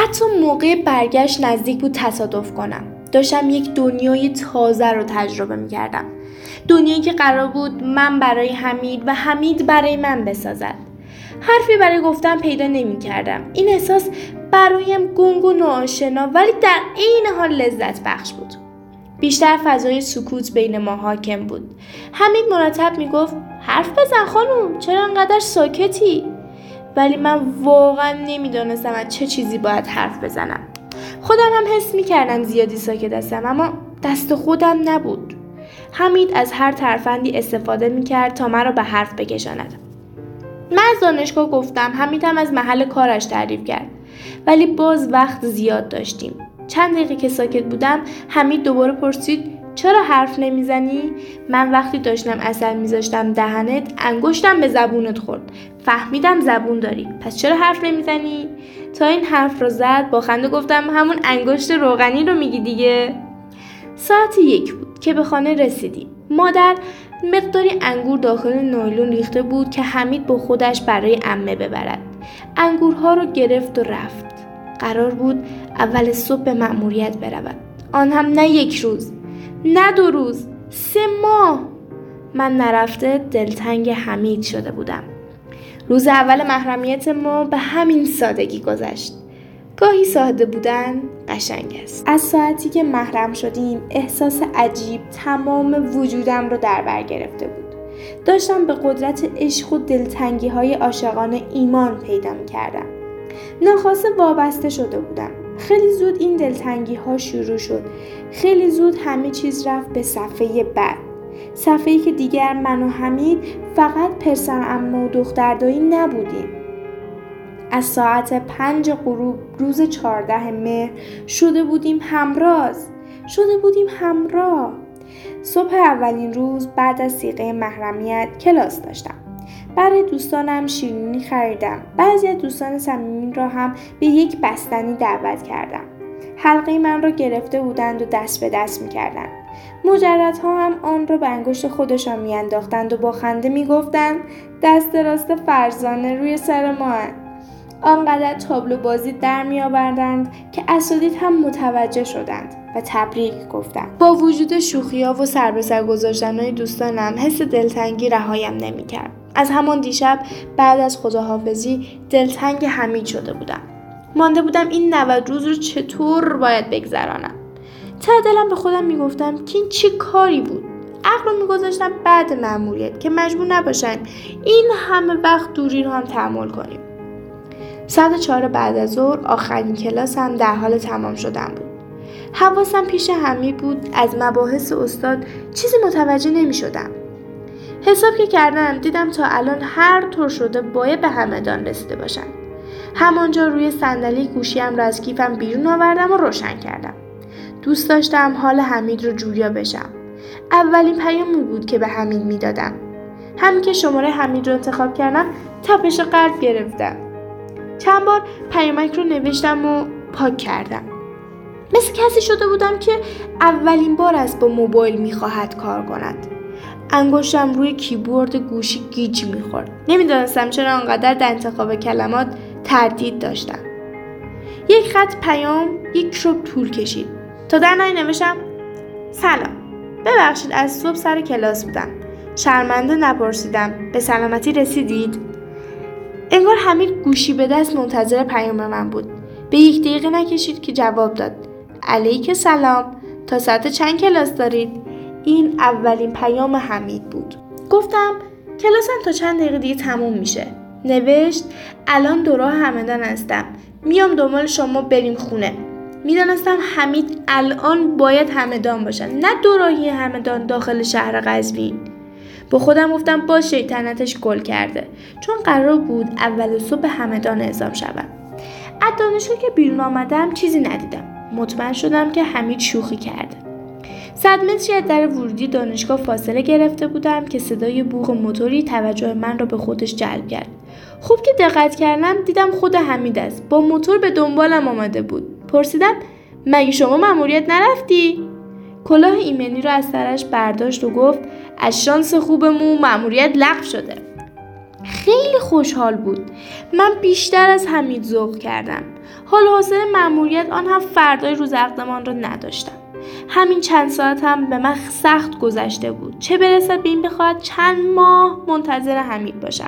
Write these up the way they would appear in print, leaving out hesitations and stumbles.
حتی موقع برگشت نزدیک بود تصادف کنم. داشتم یک دنیای تازه رو تجربه می‌کردم. دنیایی که قرار بود من برای حمید و حمید برای من بسازد. حرفی برای گفتن پیدا نمی‌کردم. این احساس برایم گنگ و ناآشنا ولی در عین حال لذت بخش بود. بیشتر فضای سکوت بین ما حاکم بود. حمید مرتب میگفت حرف بزن خانوم، چرا انقدر ساکتی؟ ولی من واقعا نمیدانستم از چه چیزی باید حرف بزنم. خودم هم حس میکردم زیادی ساکت هستم، اما دست خودم نبود. حمید از هر ترفندی استفاده میکرد تا مرا به حرف بکشاند. من از دانشگاه گفتم، حمید هم از محل کارش تعریف کرد، ولی باز وقت زیاد داشتیم. چند دقیقه که ساکت بودم، حمید دوباره پرسید چرا حرف نمیزنی؟ من وقتی داشتم عسل میذاشتم دهنت، انگشتم به زبونت خورد. فهمیدم زبون داری، پس چرا حرف نمیزنی؟ تا این حرف رو زد با خنده گفتم همون انگشت روغنی رو میگی دیگه. ساعت 1 بود که به خانه رسیدیم. مادر مقداری انگور داخل نایلون ریخته بود که حمید با خودش برای عمه ببرد. انگورها رو گرفت و رفت. قرار بود اول صبح به مأموریت برود. آن هم نه 1 روز، نه 2 روز، 3 ماه. من نرفته دلتنگ حمید شده بودم. روز اول محرمیت ما به همین سادگی گذشت. گاهی ساده بودن قشنگ است. از ساعتی که محرم شدیم احساس عجیب تمام وجودم رو در بر گرفته بود. داشتم به قدرت عشق و دلتنگی های عاشقانه ایمان پیدا می کردم. ناخواسته وابسته شده بودم. خیلی زود این دلتنگی ها شروع شد. خیلی زود همه چیز رفت به صفحه بعد. صفحه‌ای که دیگر من و حمید فقط پسر عمه و دختر دایی نبودیم. از ساعت 5 غروب روز 14 مهر شده بودیم همراه. صبح اولین روز بعد از صیغه محرمیت کلاس داشتم. برای دوستانم شیرینی خریدم. بعضی از دوستان صمیمی را هم به یک بستنی دعوت کردم. حلقه من را گرفته بودند و دست به دست می کردند. مجردها هم آن را به انگشت خودشان می انداختند و با خنده می گفتند دست راست فرزانه روی سر ما هست. آنقدر تابلو بازی در می آوردند که اساتید هم متوجه شدند و تبریک گفتند. با وجود شوخی‌ها و سر به سر گذاشتن‌های دوستانم حس دلتنگی رهایم نمی‌کرد. از همان دیشب بعد از خداحافظی دلتنگ حمید شده بودم. مانده بودم این 90 روز رو چطور باید بگذرانم. ته دلم به خودم میگفتم که این چه کاری بود. عقل رو میگذاشتم بعد مأموریت که مجبور نباشم این همه وقت دوری رو هم تحمل کنیم. ساعت 4 بعد از ظهر آخرین کلاس هم در حال تمام شدن بود. حواسم پیش حمید بود. از مباحث استاد چیزی متوجه نمی شدم. حساب که کردم دیدم تا الان هر طور شده باید به همدان رسیده باشم. همانجا روی صندلی گوشیم را از کیفم بیرون آوردم و روشن کردم. دوست داشتم حال حمید رو جویا بشم. اولین پیامی بود که به حمید میدادم. همین که شماره حمید رو انتخاب کردم تپش قلب گرفتم. چند بار پیامک رو نوشتم و پاک کردم. مثل کسی شده بودم که اولین بار است با موبایل میخواهد کار کند. انگشتم روی کیبورد گوشی گیج میخورد. نمیدانستم چرا انقدر در انتخاب کلمات تردید داشتم. یک خط پیام 1 ربع طول کشید تا در نهایت نوشتم سلام، ببخشید از صبح سر کلاس بودم، شرمنده نپرسیدم، به سلامتی رسیدید؟ انگار حمید گوشی به دست منتظر پیام من بود. به 1 دقیقه نکشید که جواب داد علیک سلام، تا ساعت چند کلاس دارید؟ این اولین پیام حمید بود. گفتم کلاسم تا چند دقیقه دیگه تموم میشه. نوشت الان دو راه همدان هستم، میام دنبال شما بریم خونه. میدانستم حمید الان باید همدان باشه، نه دو راهی همدان داخل شهر قزوین. با خودم گفتم باز شیطنتش گل کرده، چون قرار بود اول صبح همدان اعزام شوم. از دانشگاه که بیرون آمدم چیزی ندیدم. مطمئن شدم که حمید شوخی کرده. 100 متری از در ورودی دانشگاه فاصله گرفته بودم که صدای بوق موتوری توجه من را به خودش جلب کرد. خوب که دقت کردم دیدم خود حمید است. با موتور به دنبالم آمده بود. پرسیدم مگه شما مأموریت نرفتی؟ کلاه ایمنی را از سرش برداشت و گفت از شانس خوبمون مأموریت لغو شده. خیلی خوشحال بود. من بیشتر از حمید ذوق کردم. حال حاصل مأموریت آن هم فردای روز عقدمان را نداشتم. همین چند ساعت هم به من سخت گذشته بود، چه برسد به این بخواهد چند ماه منتظر حمید باشم.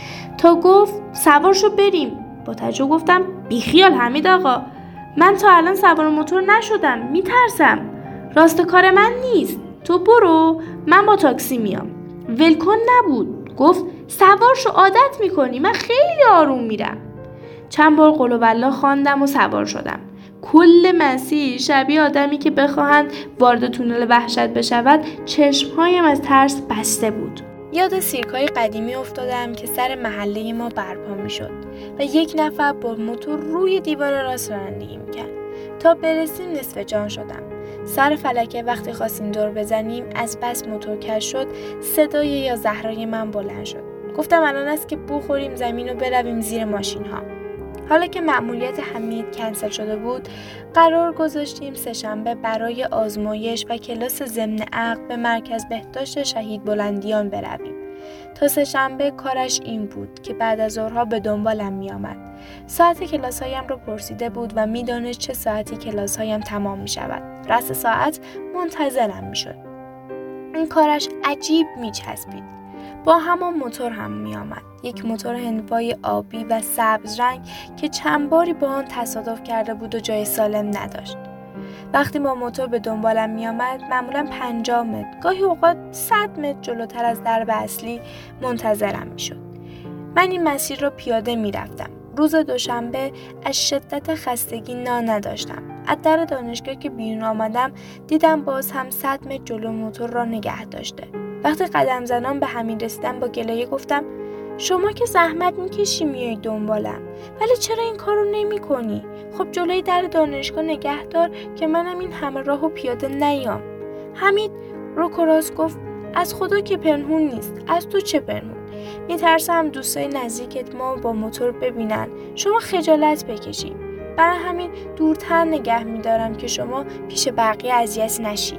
تا گفت سوار شو بریم. با تعجب گفتم بیخیال حمید آقا، من تا الان سوار موتور نشدم، میترسم. راست کار من نیست، تو برو، من با تاکسی میام. ولکن نبود، گفت سوار شو، عادت میکنی، من خیلی آروم میرم. چند بار قل و والله خواندم و سوار شدم. کل مسیر شبیه آدمی که بخواهند وارد تونل وحشت بشود، چشمهایم از ترس بسته بود. یاد سیرکای قدیمی افتادم که سر محله ما برپا میشد و یک نفر با موتور روی دیوار راست رانندگی میکرد. تا برسیم نصف جان شدم. سر فلکه وقتی خواستیم دور بزنیم از بس موتور کج شد، صدای یا زهرای من بلند شد. گفتم الان است که بخوریم زمین و برویم زیر ماشین ها. حالا که مأموریت حمید کنسل شده بود، قرار گذاشتیم سه‌شنبه برای آزمایش و کلاس ضمن عقد به مرکز بهداشت شهید بلندیان برویم. تا سه‌شنبه کارش این بود که بعد از ظهرها به دنبالم می آمد. ساعت کلاس‌هایم رو پرسیده بود و می دانست چه ساعتی کلاس‌هایم تمام می شود. رأس ساعت منتظرم می شد. این کارش عجیب می چسبید. با همان موتور هم می آمد. یک موتور هندوای آبی و سبز رنگ که چند باری با آن تصادف کرده بود و جای سالم نداشت. وقتی با موتور به دنبالم می آمد معمولاً 50 متر، گاهی اوقات 100 متر جلوتر از درب اصلی منتظرم می شد. من این مسیر را پیاده می رفتم. روز دوشنبه از شدت خستگی نان نداشتم. از در دانشگاه که بیرون آمدم دیدم باز هم 100 متر جلو موتور را نگه داشته. وقتی قدم زنان به همین رسیدم با گلایه گفتم شما که زحمت میکشی میای دنبالم، ولی چرا این کارو نمی کنی؟ خب جلوی در دانشگاه نگه دار که منم این همه راهو پیاده نیام. حمید رو کراس گفت از خدا که پنهون نیست، از تو چه پنهون؟ میترسم دوستای نزدیکت ما با موتور ببینن شما خجالت بکشی. برای همین دورتر نگه میدارم که شما پیش بقیه اذیت نشی.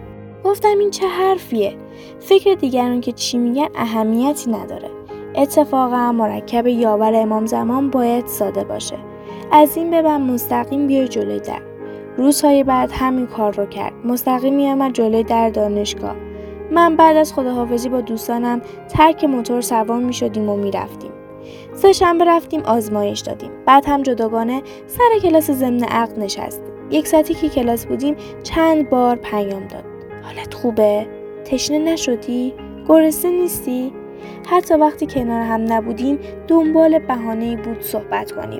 گفتم این چه حرفیه؟ فکر دیگران که چی میگن اهمیتی نداره. اتفاقا مرکب یاور امام زمان باید ساده باشه. از این به بعد مستقیم بیای جلوی در. روزهای بعد همین کار رو کرد. مستقیم میامد جلوی در دانشگاه. من بعد از خداحافظی با دوستانم ترک موتور سوار میشدیم و میرفتیم. سه‌شنبه رفتیم آزمایش دادیم. بعد هم جداگانه سر کلاس ضمن عقد نشستیم. یک ساعتی که کلاس بودیم چند بار پیام داد. حالت خوبه؟ تشنه نشدی؟ گرسنه نیستی؟ حتی وقتی کنار هم نبودیم دنبال بهانه‌ای بود صحبت کنیم.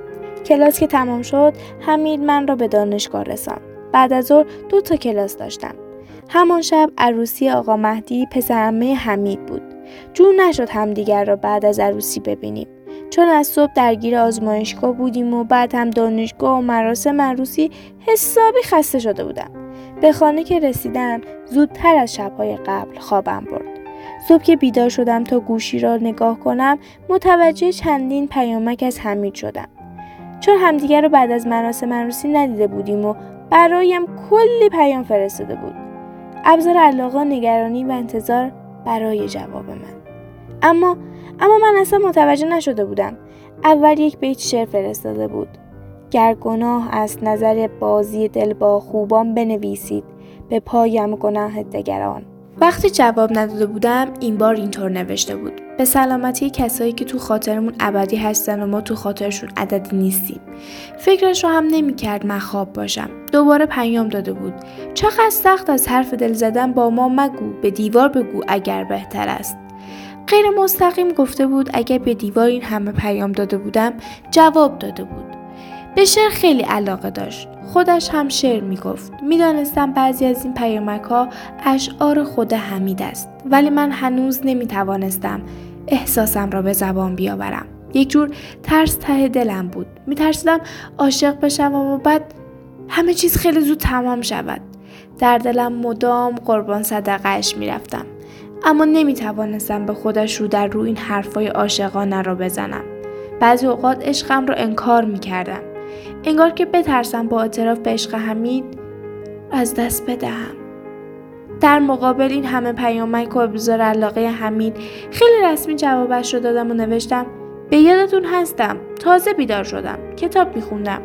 کلاس که تمام شد حمید من را به دانشگاه رساند. بعد از ظهر 2 کلاس داشتم. همان شب عروسی آقا مهدی پسرعمه حمید بود. جور نشد همدیگر را بعد از عروسی ببینیم. چون از صبح درگیر آزمایشگاه بودیم و بعد هم دانشگاه و مراسم عروسی حسابی خسته شده بودم. به خانه که رسیدم زودتر از شب‌های قبل خوابم برد. صبح که بیدار شدم تا گوشی را نگاه کنم متوجه چندین پیامک از حمید شدم. چون همدیگر رو بعد از مراسم عروسی ندیده بودیم و برایم کلی پیام فرستاده بود. ابزار علاقه، نگرانی و انتظار برای جواب من. اما من اصلا متوجه نشده بودم. اول یک بیت شعر فرستاده بود. گر گناه از نظر بازی دل با خوبان بنویسید به پایم گناه دگران. وقتی جواب نداده بودم این بار اینطور نوشته بود: به سلامتی کسایی که تو خاطرمون ابدی هستن و ما تو خاطرشون عددی نیستیم. فکرش رو هم نمی‌کرد من خواب باشم. دوباره پیام داده بود: چقدر سخت از حرف دل زدن با ما مگو، به دیوار بگو اگر بهتر است. غیر مستقیم گفته بود اگر به دیوار این همه پیام داده بودم جواب داده بود. به شعر خیلی علاقه داشت. خودش هم شعر میگفت. میدانستم بعضی از این پیامک‌ها اشعار خود حمید است، ولی من هنوز نمیتوانستم احساسم را به زبان بیاورم. یک جور ترس ته دلم بود. میترسیدم عاشق بشم و بعد همه چیز خیلی زود تمام شود. در دلم مدام قربان صدقه‌اش میرفتم، اما نمیتوانستم به خودش رو در رو این حرفای عاشقانه را بزنم. بعضی اوقات عشقم را انکار میکردم. انگار که بترسم با اعتراف به عشق حمید از دست بدهم. در مقابل این همه پیامک و ابراز علاقه حمید خیلی رسمی جوابش رو دادم و نوشتم به یادتون هستم، تازه بیدار شدم، کتاب میخوندم.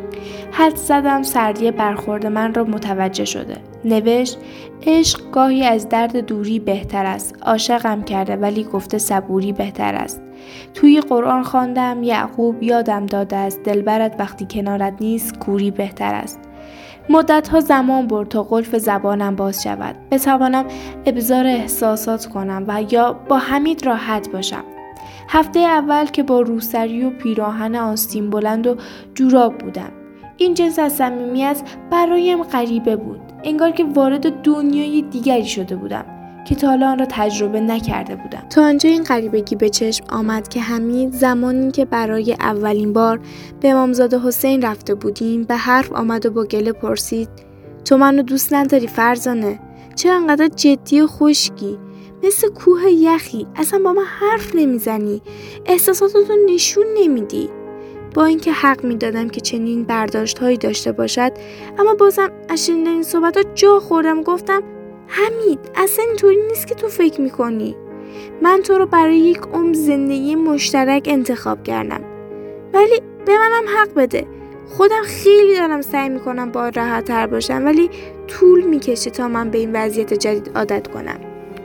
حدس زدم سردی برخورد من را متوجه شده. نوشت عشق گاهی از درد دوری بهتر است. عاشقم کرده ولی گفته صبوری بهتر است. توی قرآن خواندم یعقوب یادم داده است دلبرت وقتی کنارت نیست کوری بهتر است. مدت‌ها زمان برد تا قلف زبانم باز شود. بتوانم ابزار احساسات کنم و یا با حمید راحت باشم. هفته اول که با روسری و پیراهن آستین بلند و جوراب بودم. این جنس از صمیمیت برایم غریبه بود. انگار که وارد دنیای دیگری شده بودم که تا حالا آن را تجربه نکرده بودم. تا آنجا این غریبگی به چشم آمد که حمید زمانی که برای اولین بار به امامزاده حسین رفته بودیم به حرف آمد و با گله پرسید تو منو دوست نداری فرزانه؟ چرا انقدر جدی و خشکی؟ مثل کوه یخی، اصلا با من حرف نمیزنی، احساساتتو نشون نمیدی. با اینکه حق میدادم که چنین برداشت هایی داشته باشد، اما بازم از شنیدن این صحبت‌ها جا خوردم و گفتم حمید اصلا اینطوری نیست که تو فکر میکنی. من تو رو برای یک عمر زندگی مشترک انتخاب کردم، ولی به منم حق بده. خودم خیلی دارم سعی میکنم با راحت تر باشم، ولی طول میکشه تا من به این وضعیت جدید عادت کنم.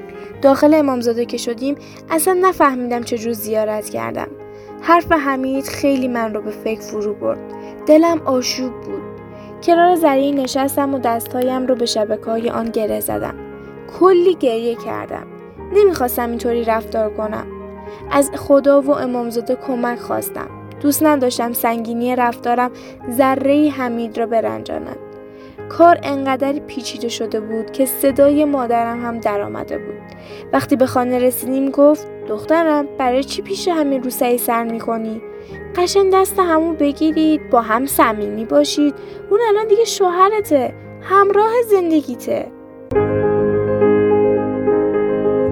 داخل امامزاده که شدیم اصلا نفهمیدم چجور زیارت کردم. حرف حمید خیلی من رو به فکر فرو برد. دلم آشوب بود. کنار زریع نشستم و دستهایم رو به شبکه‌های آن گره زدم. کلی گریه کردم. نمیخواستم اینطوری رفتار کنم. از خدا و امامزاده کمک خواستم. دوست نداشتم سنگینی رفتارم ذره حمید را برنجاند. کار انقدر پیچیده شده بود که صدای مادرم هم در آمده بود. وقتی به خانه رسیدیم گفت دخترم برای چی پیش همین رو سعی سر میکنی؟ قشنگ دست همو بگیرید، با هم صمیمی باشید. اون الان دیگه شوهرته، همراه زندگیته.